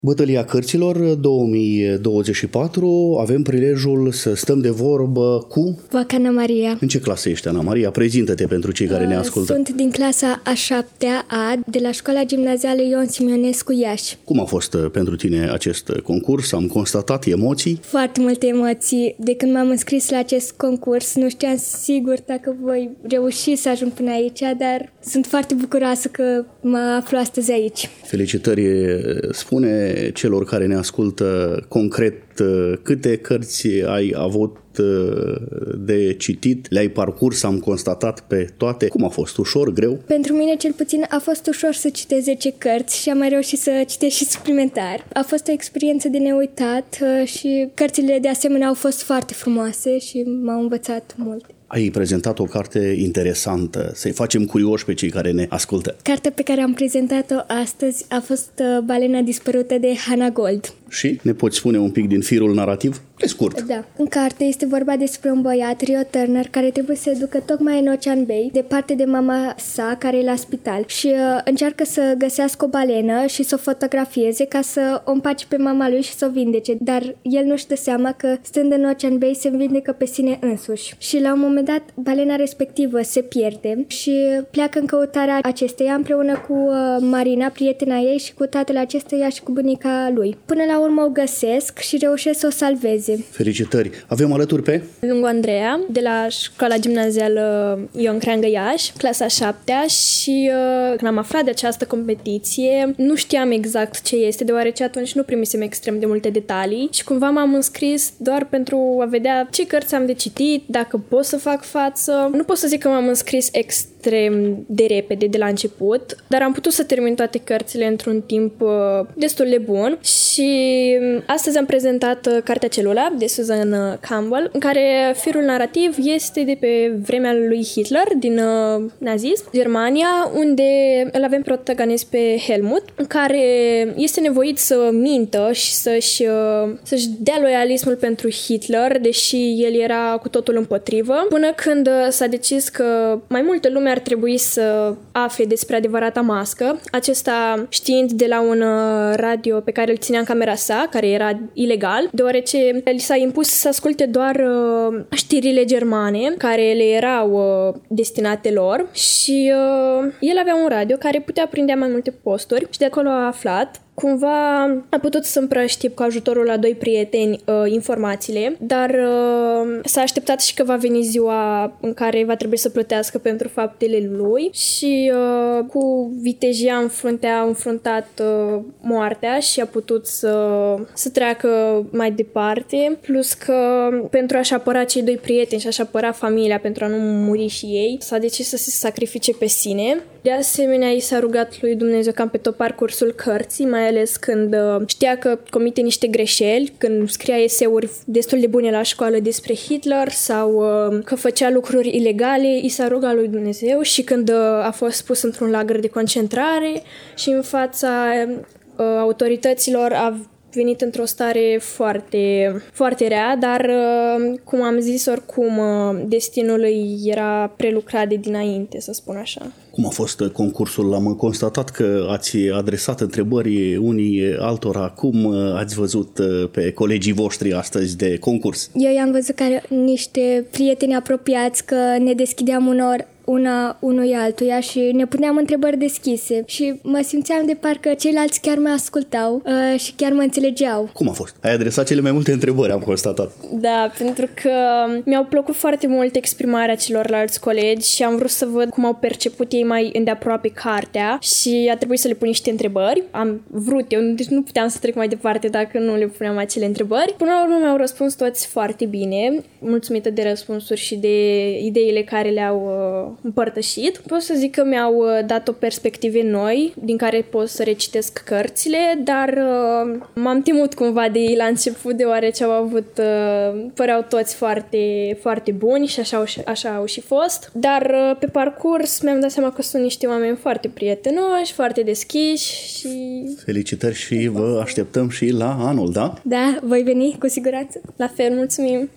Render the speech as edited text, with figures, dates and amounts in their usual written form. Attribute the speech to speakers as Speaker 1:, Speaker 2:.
Speaker 1: Bătălia cărților 2024, avem prilejul să stăm de vorbă cu...
Speaker 2: Ana Maria.
Speaker 1: În ce clasă ești, Ana Maria? Prezintă-te pentru cei care ne ascultă.
Speaker 2: Sunt din clasa a 7-a de la Școala Gimnazială Ion Simionescu Iași.
Speaker 1: Cum a fost pentru tine acest concurs? Am constatat emoții?
Speaker 2: Foarte multe emoții. De când m-am înscris la acest concurs, nu știam sigur dacă voi reuși să ajung până aici, dar sunt foarte bucuroasă că mă aflu astăzi aici.
Speaker 1: Felicitări, spune celor care ne ascultă concret câte cărți ai avut de citit, le-ai parcurs, am constatat pe toate. Cum a fost? Ușor, greu?
Speaker 2: Pentru mine cel puțin a fost ușor să citesc 10 cărți și am mai reușit să citesc și suplimentar. A fost o experiență de neuitat și cărțile de asemenea au fost foarte frumoase și m-au învățat mult.
Speaker 1: Ai prezentat o carte interesantă, să-i facem curioși pe cei care ne ascultă.
Speaker 2: Cartea pe care am prezentat-o astăzi a fost Balena dispărută de Hannah Gold.
Speaker 1: Și ne poți spune un pic din firul narrativ? Pe scurt.
Speaker 2: Da. În carte este vorba despre un băiat, Rio Turner, care trebuie să se ducă tocmai în Ocean Bay, departe de mama sa, care e la spital. Și încearcă să găsească o balenă și să o fotografieze ca să o împace pe mama lui și să o vindece. Dar el nu-și dă seama că, stând în Ocean Bay, se vindecă pe sine însuși. Și la un moment dat, balena respectivă se pierde și pleacă în căutarea acesteia împreună cu Marina, prietena ei, și cu tatăl acesteia și cu bunica lui. Până la urmă o găsesc și reușesc să o salveze.
Speaker 1: Felicitări! Avem alături pe
Speaker 3: Lungu Andreea, de la Școala Gimnazială Ion Creangă Iași, clasa 7-a, și când am aflat de această competiție, nu știam exact ce este, deoarece atunci nu primisem extrem de multe detalii și cumva m-am înscris doar pentru a vedea ce cărți am de citit, dacă pot să fac față. Nu pot să zic că m-am înscris extrem de repede de la început, dar am putut să termin toate cărțile într-un timp destul de bun și astăzi am prezentat cartea Celula de Susan Campbell, în care firul narrativ este de pe vremea lui Hitler din nazism, Germania, unde îl avem protagonist pe Helmut, în care este nevoit să mintă și să-și dea loialismul pentru Hitler, deși el era cu totul împotrivă, până când s-a decis că mai multă lume ar trebui să afle despre adevărata mască, acesta știind de la un radio pe care îl ținea în camera sa, care era ilegal, deoarece li s-a impus să asculte doar știrile germane, care le erau destinate lor, și el avea un radio care putea prindea mai multe posturi și de acolo a aflat. Cumva a putut să împrăștie cu ajutorul a 2 prieteni informațiile, dar s-a așteptat și că va veni ziua în care va trebui să plătească pentru faptele lui și cu vitejia în frunte a înfruntat moartea și a putut să treacă mai departe, plus că pentru a-și apăra cei 2 prieteni și a-și apăra familia pentru a nu muri și ei, s-a decis să se sacrifice pe sine. De asemenea, i s-a rugat lui Dumnezeu cam pe tot parcursul cărții, mai ales când știa că comite niște greșeli, când scria eseuri destul de bune la școală despre Hitler sau că făcea lucruri ilegale, i s-a rugat lui Dumnezeu, și când a fost pus într-un lagăr de concentrare și în fața autorităților a venit într-o stare foarte, foarte rea, dar, cum am zis, oricum, destinul lui era prelucrat de dinainte, să spun așa.
Speaker 1: Cum a fost concursul? Am constatat că ați adresat întrebări unii altora. Cum ați văzut pe colegii voștri astăzi de concurs?
Speaker 2: Eu i-am văzut ca niște prieteni apropiați, că ne deschideam una unui altuia și ne puneam întrebări deschise și mă simțeam de parcă ceilalți chiar mă ascultau și chiar mă înțelegeau.
Speaker 1: Cum a fost? Ai adresat cele mai multe întrebări, am constatat.
Speaker 3: Da, pentru că mi-au plăcut foarte mult exprimarea celorlalți colegi și am vrut să văd cum au perceput ei mai îndeaproape cartea și a trebuit să le pun niște întrebări. Am vrut eu, deci nu puteam să trec mai departe dacă nu le puneam acele întrebări. Până la urmă mi-au răspuns toți foarte bine, mulțumită de răspunsuri și de ideile care le-au împărtășit. Pot să zic că mi-au dat o perspective noi din care pot să recitesc cărțile, dar m-am temut cumva de ei la început, deoarece păreau toți foarte, foarte buni și așa au și fost. Dar pe parcurs mi-am dat seama că sunt niște oameni foarte prietenoși, foarte deschiși și...
Speaker 1: Felicitări și vă așteptăm și la anul, da?
Speaker 2: Da, voi veni cu siguranță.
Speaker 3: La fel, mulțumim!